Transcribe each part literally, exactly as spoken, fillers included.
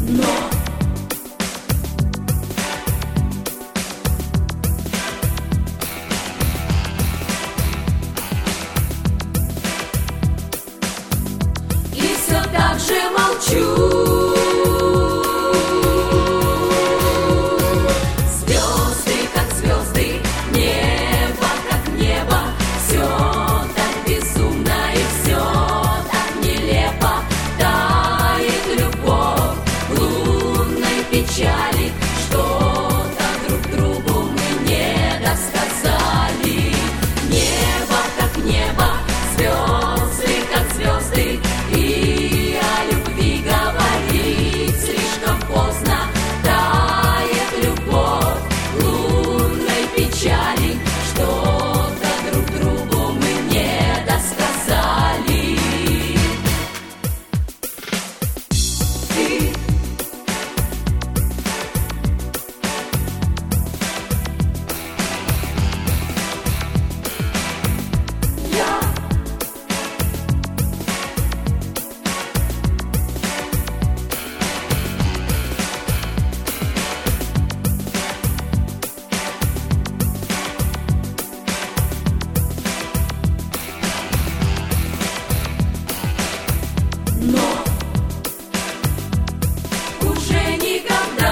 Но и все так же молчу. Печали, что-то друг другу мы не досказали. Небо как небо, звезды как звезды, и о любви говорить слишком поздно. Тает любовь лунной печали, что-то друг другу мы не досказали. Ты Но уже никогда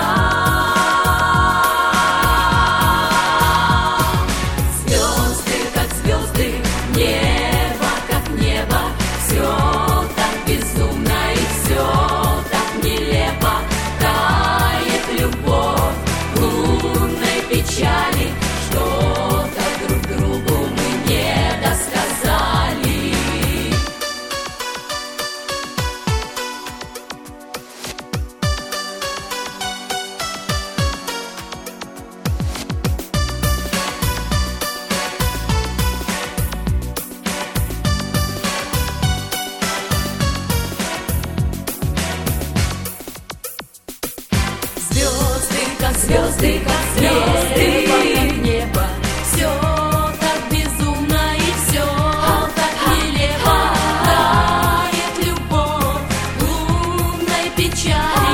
звезды как звезды, небо как небо, все так безумно и все так нелепо. Тает любовь лунной печали, что-то друг другу мы не досказали. Звезды, как звезды, как звезды, как небо, все так безумно и все так нелепо. Тает любовь лунной печали.